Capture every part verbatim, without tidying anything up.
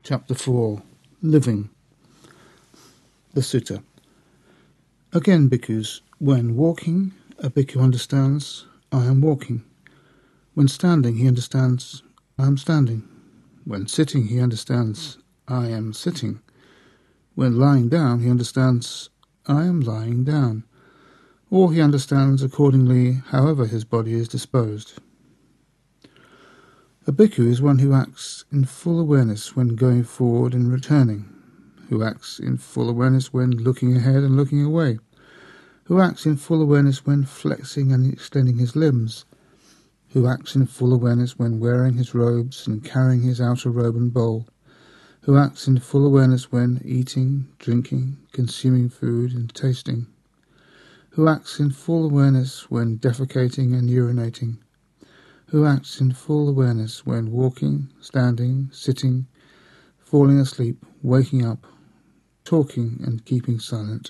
Chapter four. Living. The Sutta. Again, bhikkhus, when walking, a bhikkhu understands, I am walking. When standing, he understands, I am standing. When sitting, he understands, I am sitting. When lying down, he understands, I am lying down. Or he understands accordingly, however his body is disposed. A bhikkhu is one who acts in full awareness when going forward and returning, who acts in full awareness when looking ahead and looking away, who acts in full awareness when flexing and extending his limbs, who acts in full awareness when wearing his robes and carrying his outer robe and bowl, who acts in full awareness when eating, drinking, consuming food and tasting, who acts in full awareness when defecating and urinating, who acts in full awareness when walking, standing, sitting, falling asleep, waking up, talking and keeping silent.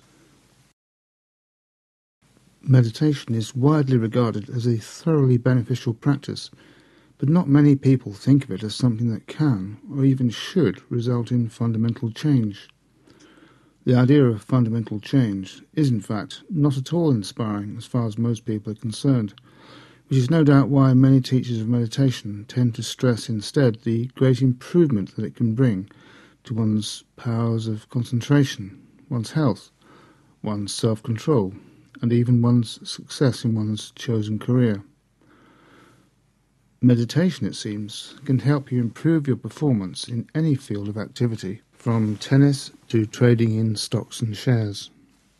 Meditation is widely regarded as a thoroughly beneficial practice, but not many people think of it as something that can, or even should, result in fundamental change. The idea of fundamental change is, in fact, not at all inspiring as far as most people are concerned, which is no doubt why many teachers of meditation tend to stress instead the great improvement that it can bring to one's powers of concentration, one's health, one's self-control, and even one's success in one's chosen career. Meditation, it seems, can help you improve your performance in any field of activity, from tennis to trading in stocks and shares.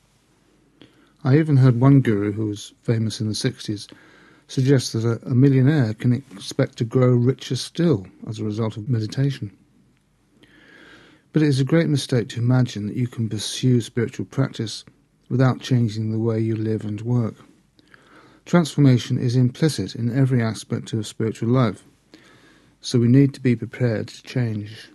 I even heard one guru who was famous in the sixties suggest that a, a millionaire can expect to grow richer still as a result of meditation. But it is a great mistake to imagine that you can pursue spiritual practice without changing the way you live and work. Transformation is implicit in every aspect of spiritual life, so we need to be prepared to change.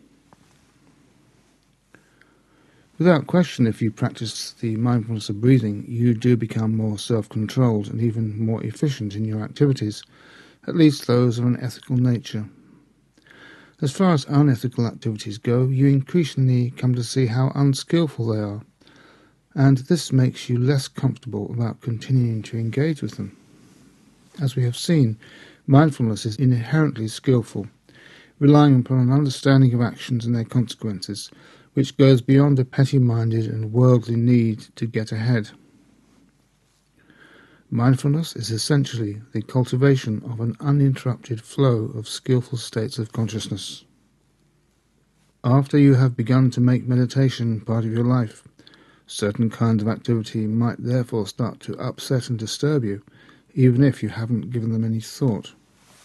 Without question, if you practice the mindfulness of breathing, you do become more self-controlled and even more efficient in your activities, at least those of an ethical nature. As far as unethical activities go, you increasingly come to see how unskillful they are, and this makes you less comfortable about continuing to engage with them. As we have seen, mindfulness is inherently skillful, relying upon an understanding of actions and their consequences, which goes beyond a petty-minded and worldly need to get ahead. Mindfulness is essentially the cultivation of an uninterrupted flow of skillful states of consciousness. After you have begun to make meditation part of your life, certain kinds of activity might therefore start to upset and disturb you, even if you haven't given them any thought.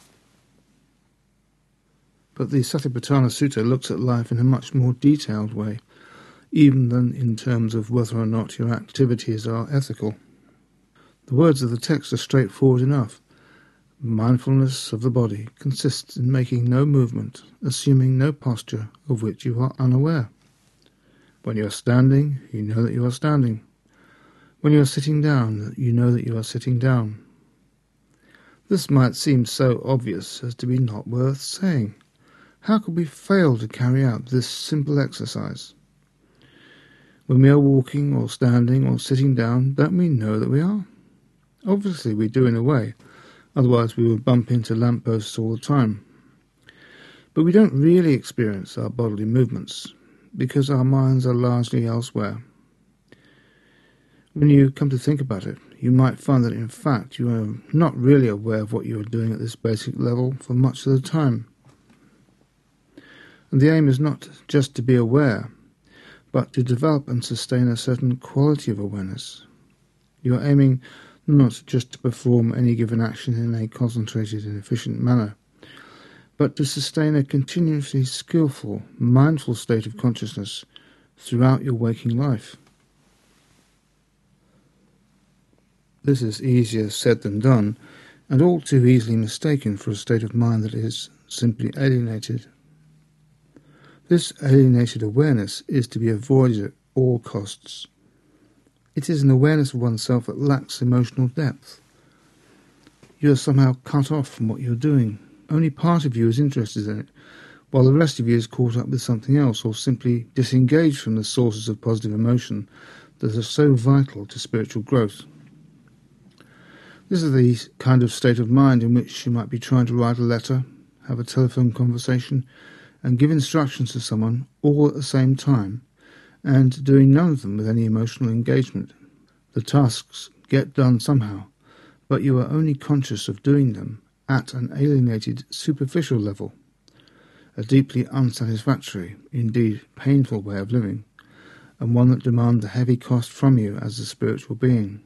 But the Satipatthana Sutta looks at life in a much more detailed way, even than in terms of whether or not your activities are ethical. The words of the text are straightforward enough. Mindfulness of the body consists in making no movement, assuming no posture of which you are unaware. When you are standing, you know that you are standing. When you are sitting down, you know that you are sitting down. This might seem so obvious as to be not worth saying. How could we fail to carry out this simple exercise? When we are walking or standing or sitting down, don't we know that we are? Obviously we do in a way, otherwise we would bump into lampposts all the time. But we don't really experience our bodily movements, because our minds are largely elsewhere. When you come to think about it, you might find that in fact you are not really aware of what you are doing at this basic level for much of the time. And the aim is not just to be aware, but to develop and sustain a certain quality of awareness. You are aiming not just to perform any given action in a concentrated and efficient manner, but to sustain a continuously skillful, mindful state of consciousness throughout your waking life. This is easier said than done, and all too easily mistaken for a state of mind that is simply alienated. This alienated awareness is to be avoided at all costs. It is an awareness of oneself that lacks emotional depth. You are somehow cut off from what you are doing. Only part of you is interested in it, while the rest of you is caught up with something else or simply disengaged from the sources of positive emotion that are so vital to spiritual growth. This is the kind of state of mind in which you might be trying to write a letter, have a telephone conversation, and give instructions to someone all at the same time, and doing none of them with any emotional engagement. The tasks get done somehow, but you are only conscious of doing them at an alienated, superficial level, a deeply unsatisfactory, indeed painful way of living, and one that demands a heavy cost from you as a spiritual being.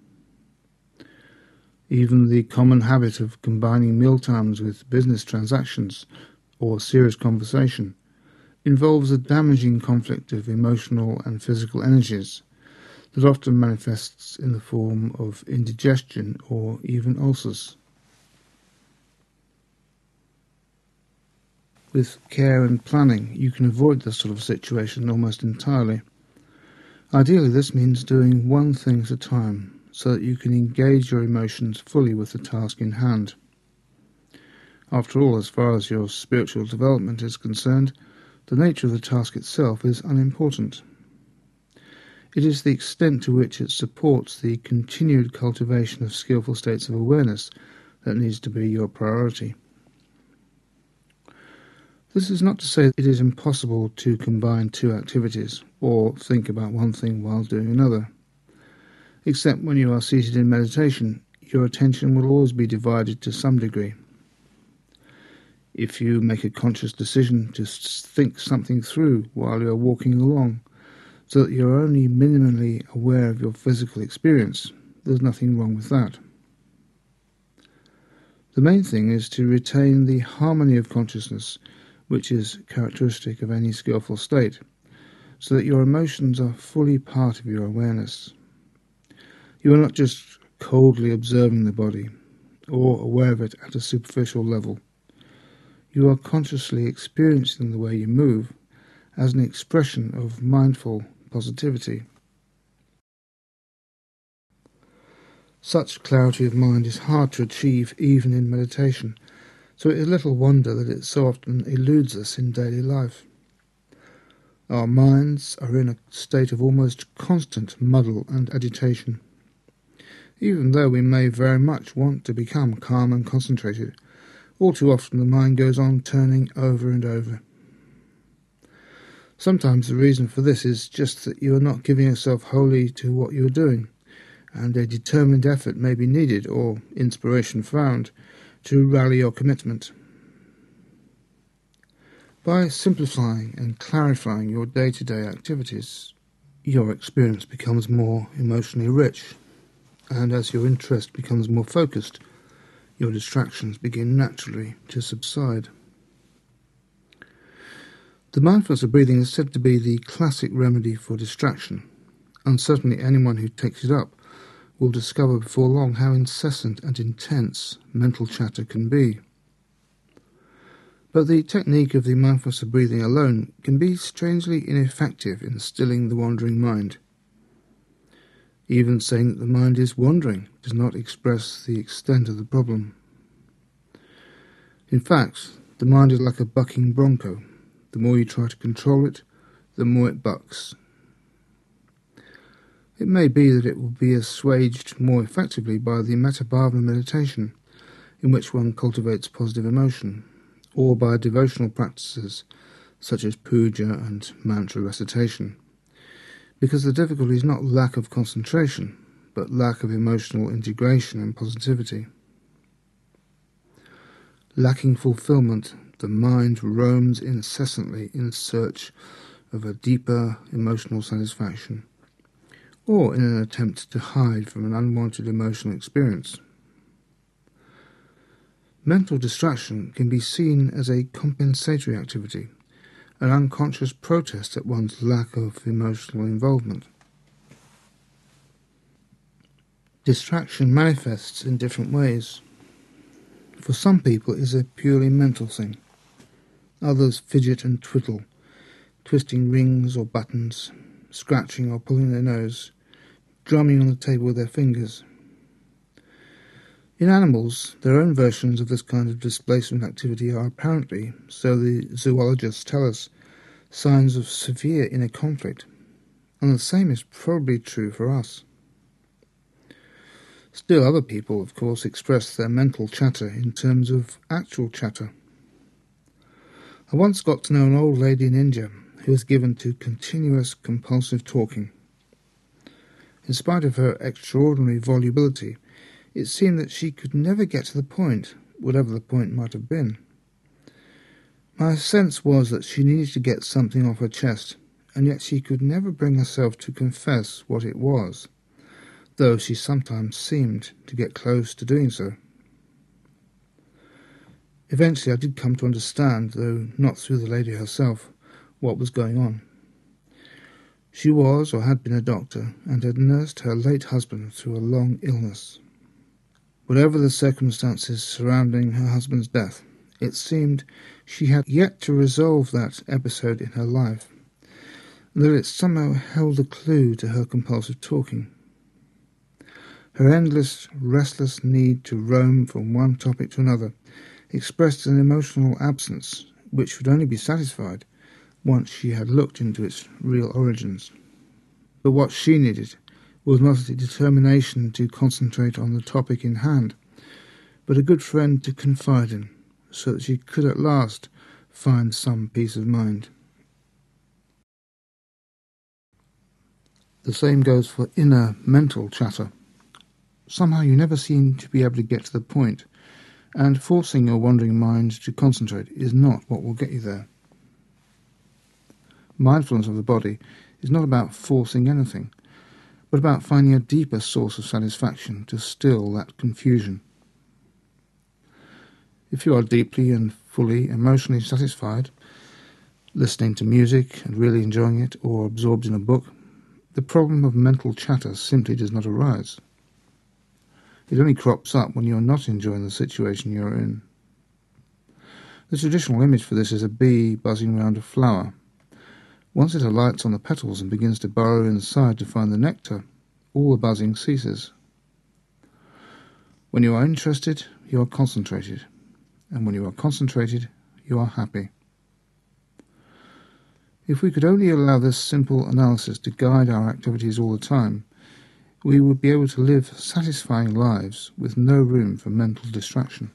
Even the common habit of combining mealtimes with business transactions or serious conversation involves a damaging conflict of emotional and physical energies that often manifests in the form of indigestion or even ulcers. With care and planning, you can avoid this sort of situation almost entirely. Ideally, this means doing one thing at a time, so that you can engage your emotions fully with the task in hand. After all, as far as your spiritual development is concerned, the nature of the task itself is unimportant. It is the extent to which it supports the continued cultivation of skillful states of awareness that needs to be your priority. This is not to say that it is impossible to combine two activities, or think about one thing while doing another. Except when you are seated in meditation, your attention will always be divided to some degree. If you make a conscious decision to think something through while you are walking along, so that you are only minimally aware of your physical experience, there's nothing wrong with that. The main thing is to retain the harmony of consciousness, which is characteristic of any skillful state, so that your emotions are fully part of your awareness. You are not just coldly observing the body, or aware of it at a superficial level. You are consciously experiencing the way you move as an expression of mindful positivity. Such clarity of mind is hard to achieve even in meditation, so it is little wonder that it so often eludes us in daily life. Our minds are in a state of almost constant muddle and agitation. Even though we may very much want to become calm and concentrated, all too often the mind goes on turning over and over. Sometimes the reason for this is just that you are not giving yourself wholly to what you are doing, and a determined effort may be needed, or inspiration found, to rally your commitment. By simplifying and clarifying your day-to-day activities, your experience becomes more emotionally rich, and as your interest becomes more focused, your distractions begin naturally to subside. The mindfulness of breathing is said to be the classic remedy for distraction, and certainly anyone who takes it up will discover before long how incessant and intense mental chatter can be. But the technique of the mindfulness of breathing alone can be strangely ineffective in stilling the wandering mind. Even saying that the mind is wandering does not express the extent of the problem. In fact, the mind is like a bucking bronco. The more you try to control it, the more it bucks. It may be that it will be assuaged more effectively by the Metta Bhavana meditation, in which one cultivates positive emotion, or by devotional practices such as puja and mantra recitation, because the difficulty is not lack of concentration, but lack of emotional integration and positivity. Lacking fulfillment, the mind roams incessantly in search of a deeper emotional satisfaction, or in an attempt to hide from an unwanted emotional experience. Mental distraction can be seen as a compensatory activity, an unconscious protest at one's lack of emotional involvement. Distraction manifests in different ways. For some people it is a purely mental thing. Others fidget and twiddle, twisting rings or buttons, scratching or pulling their nose, drumming on the table with their fingers. In animals, their own versions of this kind of displacement activity are apparently, so the zoologists tell us, signs of severe inner conflict, and the same is probably true for us. Still, other people, of course, express their mental chatter in terms of actual chatter. I once got to know an old lady in India who was given to continuous compulsive talking. In spite of her extraordinary volubility, it seemed that she could never get to the point, whatever the point might have been. My sense was that she needed to get something off her chest, and yet she could never bring herself to confess what it was, though she sometimes seemed to get close to doing so. Eventually I did come to understand, though not through the lady herself, what was going on. She was or had been a doctor, and had nursed her late husband through a long illness. Whatever the circumstances surrounding her husband's death, it seemed she had yet to resolve that episode in her life, and that it somehow held a clue to her compulsive talking. Her endless, restless need to roam from one topic to another expressed an emotional absence which would only be satisfied once she had looked into its real origins. But what she needed was not a determination to concentrate on the topic in hand, but a good friend to confide in, so that she could at last find some peace of mind. The same goes for inner mental chatter. Somehow you never seem to be able to get to the point, and forcing your wandering mind to concentrate is not what will get you there. Mindfulness of the body is not about forcing anything, but about finding a deeper source of satisfaction to still that confusion. If you are deeply and fully emotionally satisfied, listening to music and really enjoying it, or absorbed in a book, the problem of mental chatter simply does not arise. It only crops up when you are not enjoying the situation you are in. The traditional image for this is a bee buzzing round a flower. Once it alights on the petals and begins to burrow inside to find the nectar, all the buzzing ceases. When you are interested, you are concentrated, and when you are concentrated, you are happy. If we could only allow this simple analysis to guide our activities all the time, we would be able to live satisfying lives with no room for mental distraction.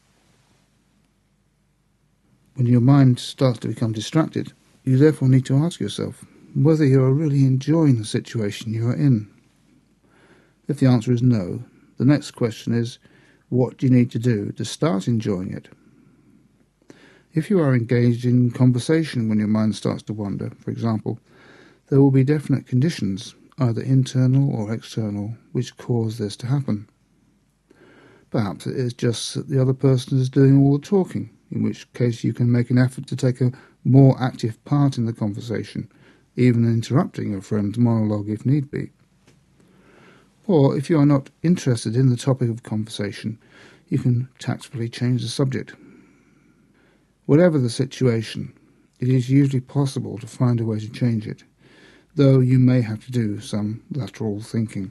When your mind starts to become distracted, you therefore need to ask yourself whether you are really enjoying the situation you are in. If the answer is no, the next question is, what do you need to do to start enjoying it? If you are engaged in conversation when your mind starts to wander, for example, there will be definite conditions, either internal or external, which cause this to happen. Perhaps it is just that the other person is doing all the talking, in which case you can make an effort to take a more active part in the conversation, even interrupting your friend's monologue if need be. Or, if you are not interested in the topic of conversation, you can tactfully change the subject. Whatever the situation, it is usually possible to find a way to change it, though you may have to do some lateral thinking.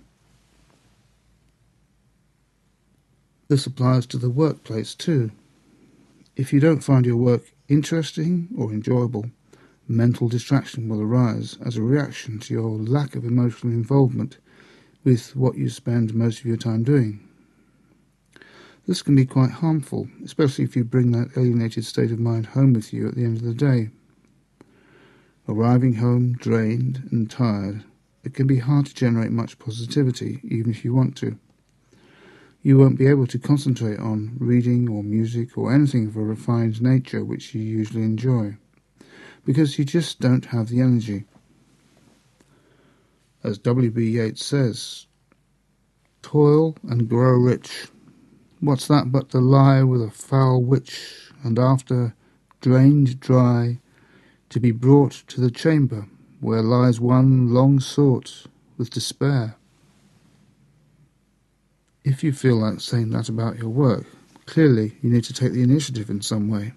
This applies to the workplace too. If you don't find your work interesting or enjoyable, mental distraction will arise as a reaction to your lack of emotional involvement with what you spend most of your time doing. This can be quite harmful, especially if you bring that alienated state of mind home with you at the end of the day. Arriving home drained and tired, it can be hard to generate much positivity, even if you want to. You won't be able to concentrate on reading or music or anything of a refined nature which you usually enjoy, because you just don't have the energy. As W B Yeats says, "Toil and grow rich. What's that but to lie with a foul witch, and after, drained dry, to be brought to the chamber where lies one long sought with despair." If you feel like saying that about your work, clearly you need to take the initiative in some way.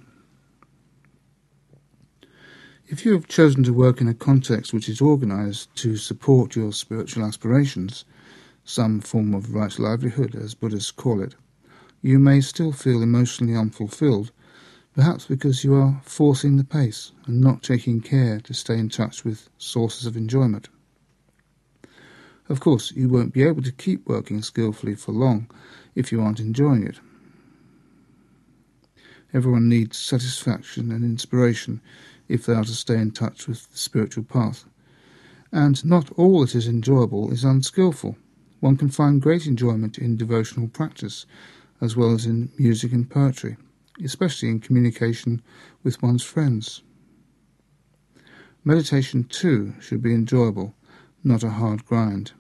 If you have chosen to work in a context which is organised to support your spiritual aspirations, some form of right livelihood as Buddhists call it, you may still feel emotionally unfulfilled, perhaps because you are forcing the pace and not taking care to stay in touch with sources of enjoyment. Of course, you won't be able to keep working skillfully for long if you aren't enjoying it. Everyone needs satisfaction and inspiration if they are to stay in touch with the spiritual path. And not all that is enjoyable is unskillful. One can find great enjoyment in devotional practice, as well as in music and poetry, especially in communication with one's friends. Meditation, too, should be enjoyable, not a hard grind.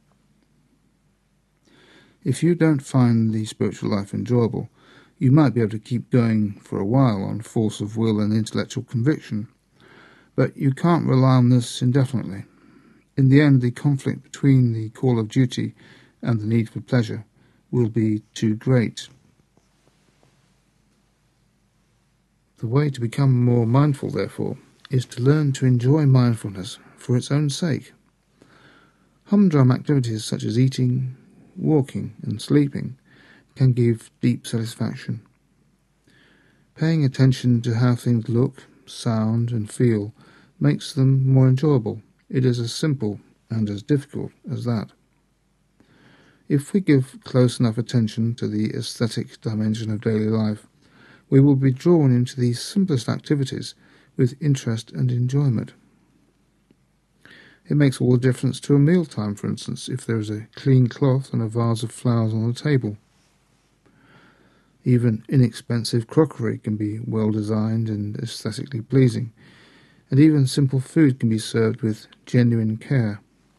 If you don't find the spiritual life enjoyable, you might be able to keep going for a while on force of will and intellectual conviction, but you can't rely on this indefinitely. In the end, the conflict between the call of duty and the need for pleasure will be too great. The way to become more mindful, therefore, is to learn to enjoy mindfulness for its own sake. Humdrum activities such as eating, walking and sleeping can give deep satisfaction. Paying attention to how things look, sound and feel makes them more enjoyable. It is as simple and as difficult as that. If we give close enough attention to the aesthetic dimension of daily life, we will be drawn into the simplest activities with interest and enjoyment. It makes all the difference to a mealtime, for instance, if there is a clean cloth and a vase of flowers on the table. Even inexpensive crockery can be well designed and aesthetically pleasing, and even simple food can be served with genuine care.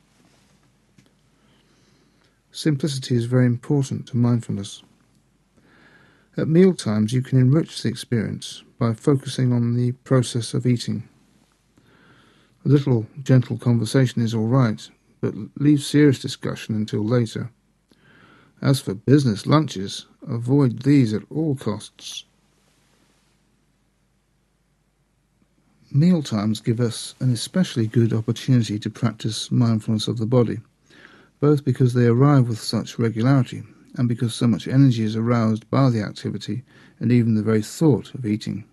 Simplicity is very important to mindfulness. At mealtimes you can enrich the experience by focusing on the process of eating. A little gentle conversation is all right, but leave serious discussion until later. As for business lunches, avoid these at all costs. Mealtimes give us an especially good opportunity to practice mindfulness of the body, both because they arrive with such regularity and because so much energy is aroused by the activity and even the very thought of eating.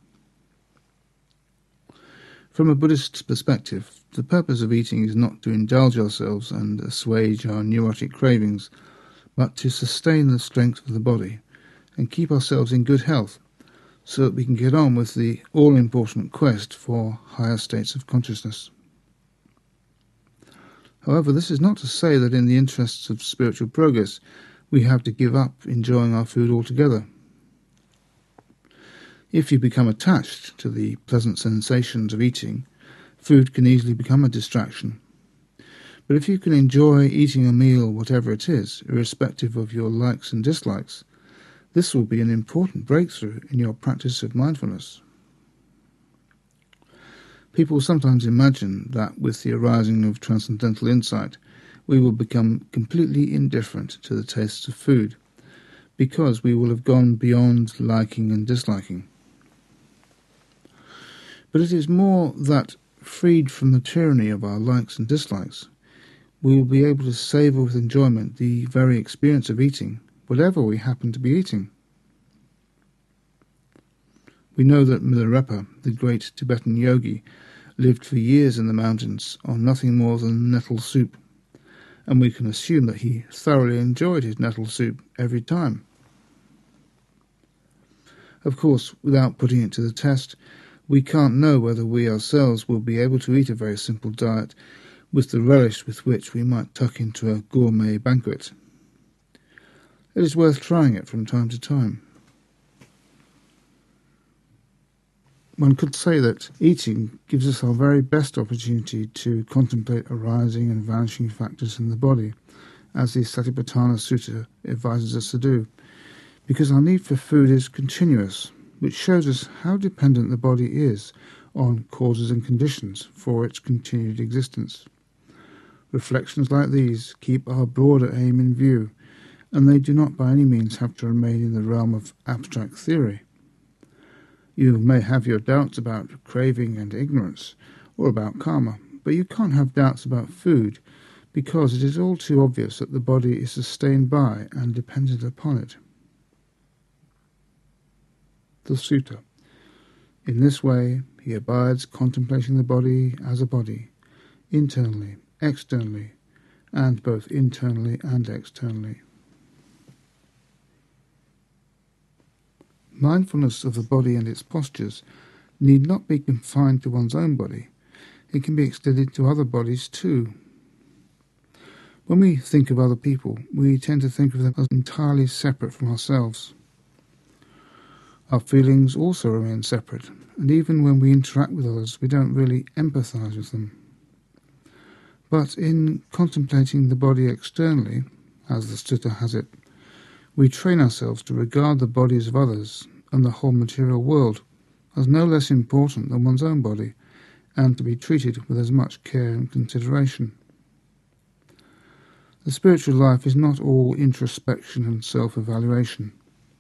From a Buddhist perspective, the purpose of eating is not to indulge ourselves and assuage our neurotic cravings, but to sustain the strength of the body and keep ourselves in good health, so that we can get on with the all-important quest for higher states of consciousness. However, this is not to say that in the interests of spiritual progress we have to give up enjoying our food altogether. If you become attached to the pleasant sensations of eating, food can easily become a distraction. But if you can enjoy eating a meal, whatever it is, irrespective of your likes and dislikes, this will be an important breakthrough in your practice of mindfulness. People sometimes imagine that with the arising of transcendental insight, we will become completely indifferent to the tastes of food, because we will have gone beyond liking and disliking. But it is more that, freed from the tyranny of our likes and dislikes, we will be able to savour with enjoyment the very experience of eating, whatever we happen to be eating. We know that Milarepa, the great Tibetan yogi, lived for years in the mountains on nothing more than nettle soup, and we can assume that he thoroughly enjoyed his nettle soup every time. Of course, without putting it to the test, we can't know whether we ourselves will be able to eat a very simple diet with the relish with which we might tuck into a gourmet banquet. It is worth trying it from time to time. One could say that eating gives us our very best opportunity to contemplate arising and vanishing factors in the body, as the Satipatthana Sutta advises us to do, because our need for food is continuous, which shows us how dependent the body is on causes and conditions for its continued existence. Reflections like these keep our broader aim in view, and they do not by any means have to remain in the realm of abstract theory. You may have your doubts about craving and ignorance, or about karma, but you can't have doubts about food, because it is all too obvious that the body is sustained by and dependent upon it. the sutta. In this way, he abides contemplating the body as a body, internally, externally, and both internally and externally. Mindfulness of the body and its postures need not be confined to one's own body. It can be extended to other bodies too. When we think of other people, we tend to think of them as entirely separate from ourselves. Our feelings also remain separate, and even when we interact with others, we don't really empathise with them. But in contemplating the body externally, as the sutta has it, we train ourselves to regard the bodies of others and the whole material world as no less important than one's own body, and to be treated with as much care and consideration. The spiritual life is not all introspection and self-evaluation.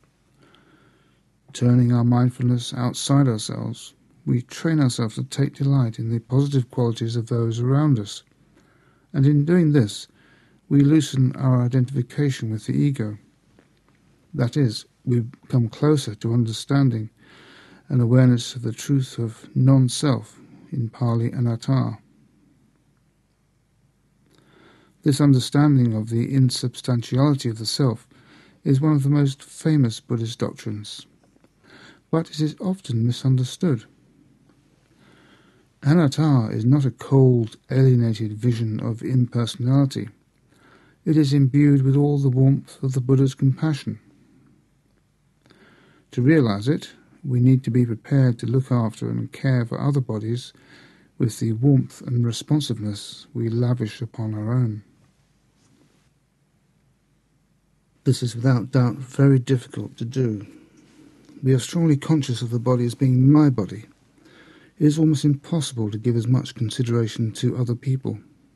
Turning our mindfulness outside ourselves, we train ourselves to take delight in the positive qualities of those around us, and in doing this, we loosen our identification with the ego. That is, we come closer to understanding and awareness of the truth of non-self, in Pali anatta. This understanding of the insubstantiality of the self is one of the most famous Buddhist doctrines, but it is often misunderstood. Anatta is not a cold, alienated vision of impersonality. It is imbued with all the warmth of the Buddha's compassion. To realize it, we need to be prepared to look after and care for other bodies with the warmth and responsiveness we lavish upon our own. This is without doubt very difficult to do. We are strongly conscious of the body as being my body. It is almost impossible to give as much consideration to other people.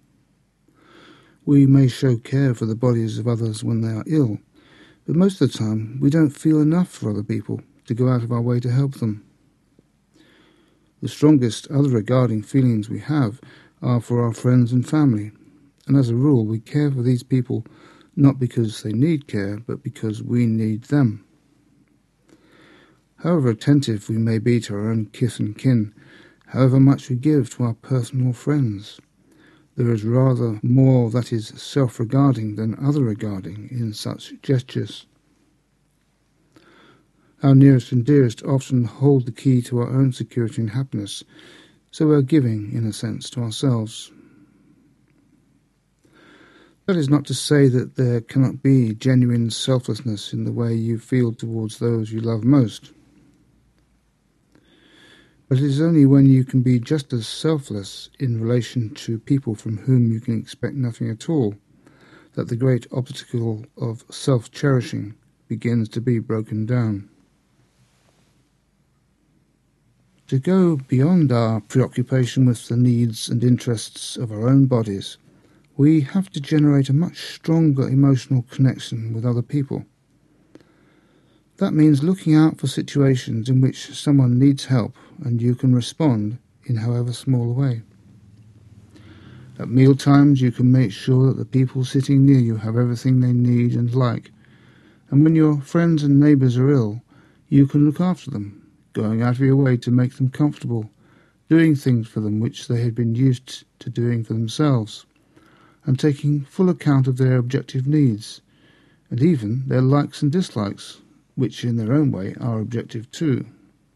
We may show care for the bodies of others when they are ill, but most of the time we don't feel enough for other people to go out of our way to help them. The strongest other regarding feelings we have are for our friends and family, and as a rule we care for these people not because they need care, but because we need them. However attentive we may be to our own kith and kin, however much we give to our personal friends, there is rather more that is self-regarding than other-regarding in such gestures. Our nearest and dearest often hold the key to our own security and happiness, so we are giving, in a sense, to ourselves. That is not to say that there cannot be genuine selflessness in the way you feel towards those you love most. But it is only when you can be just as selfless in relation to people from whom you can expect nothing at all that the great obstacle of self-cherishing begins to be broken down. To go beyond our preoccupation with the needs and interests of our own bodies, we have to generate a much stronger emotional connection with other people. That means looking out for situations in which someone needs help and you can respond in however small a way. At meal times you can make sure that the people sitting near you have everything they need and like, and when your friends and neighbours are ill, you can look after them, going out of your way to make them comfortable, doing things for them which they had been used to doing for themselves, and taking full account of their objective needs, and even their likes and dislikes, which in their own way are objective too.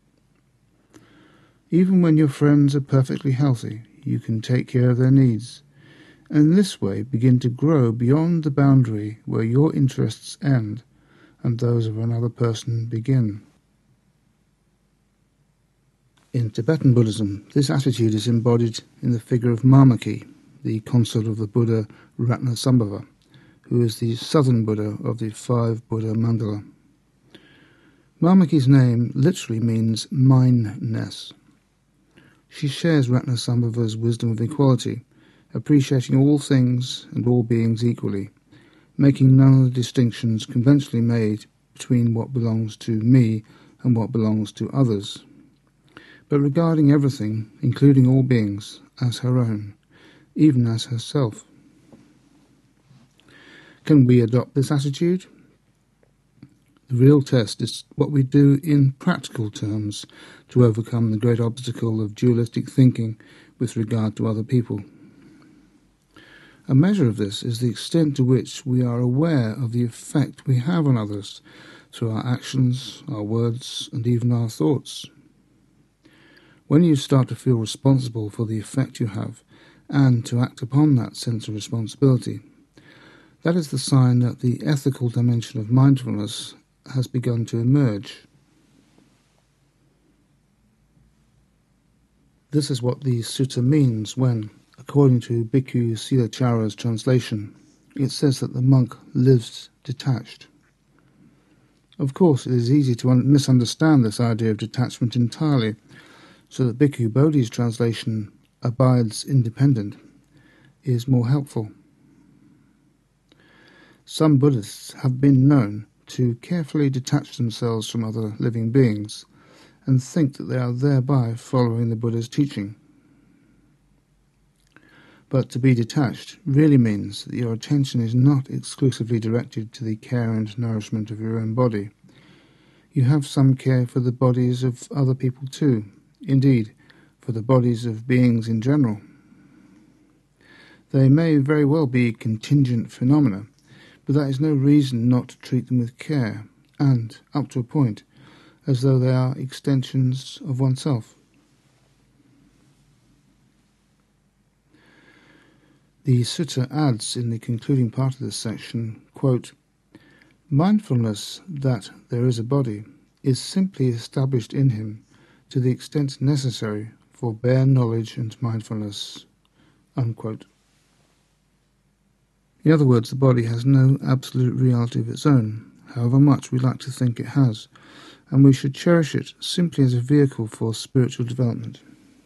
Even when your friends are perfectly healthy, you can take care of their needs, and in this way begin to grow beyond the boundary where your interests end and those of another person begin. In Tibetan Buddhism, this attitude is embodied in the figure of Māmaki, the consort of the Buddha Ratnasambhava, who is the southern Buddha of the five Buddha mandala. Māmaki's name literally means mineness. She shares Ratnasambhava's wisdom of equality, appreciating all things and all beings equally, making none of the distinctions conventionally made between what belongs to me and what belongs to others, but regarding everything, including all beings, as her own, even as herself. Can we adopt this attitude? The real test is what we do in practical terms to overcome the great obstacle of dualistic thinking with regard to other people. A measure of this is the extent to which we are aware of the effect we have on others through our actions, our words, and even our thoughts. When you start to feel responsible for the effect you have and to act upon that sense of responsibility, that is the sign that the ethical dimension of mindfulness has begun to emerge. This is what the sutta means when, according to Bhikkhu Silachara's translation, it says that the monk lives detached. Of course, it is easy to un- misunderstand this idea of detachment entirely, so that Bhikkhu Bodhi's translation, abides independent, is more helpful. Some Buddhists have been known to carefully detach themselves from other living beings and think that they are thereby following the Buddha's teaching. But to be detached really means that your attention is not exclusively directed to the care and nourishment of your own body. You have some care for the bodies of other people too, indeed, for the bodies of beings in general. They may very well be contingent phenomena, but that is no reason not to treat them with care, and, up to a point, as though they are extensions of oneself. The sutta adds in the concluding part of this section, quote, "Mindfulness that there is a body is simply established in him to the extent necessary for bare knowledge and mindfulness." Unquote. In other words, the body has no absolute reality of its own, however much we like to think it has, and we should cherish it simply as a vehicle for spiritual development.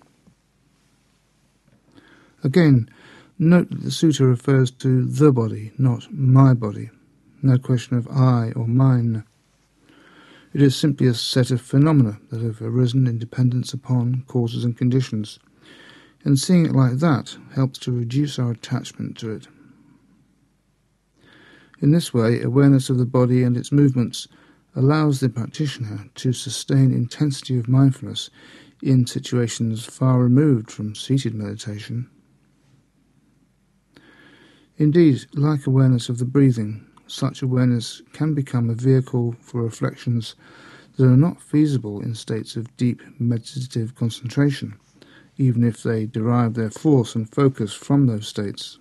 Again, note that the sutta refers to the body, not my body. No question of I or mine. It is simply a set of phenomena that have arisen in dependence upon causes and conditions, and seeing it like that helps to reduce our attachment to it. In this way, awareness of the body and its movements allows the practitioner to sustain intensity of mindfulness in situations far removed from seated meditation. Indeed, like awareness of the breathing, such awareness can become a vehicle for reflections that are not feasible in states of deep meditative concentration, even if they derive their force and focus from those states.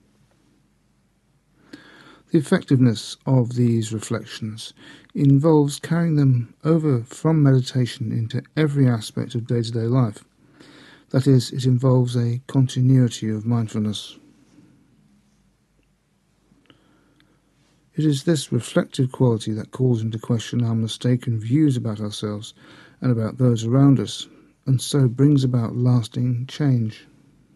The effectiveness of these reflections involves carrying them over from meditation into every aspect of day-to-day life. That is, it involves a continuity of mindfulness. It is this reflective quality that calls into question our mistaken views about ourselves and about those around us, and so brings about lasting change.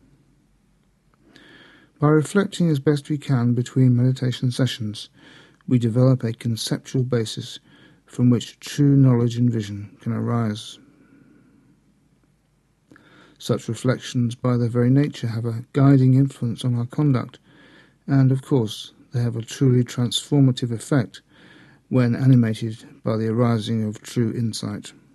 By reflecting as best we can between meditation sessions, we develop a conceptual basis from which true knowledge and vision can arise. Such reflections, by their very nature, have a guiding influence on our conduct, and, of course, they have a truly transformative effect when animated by the arising of true insight.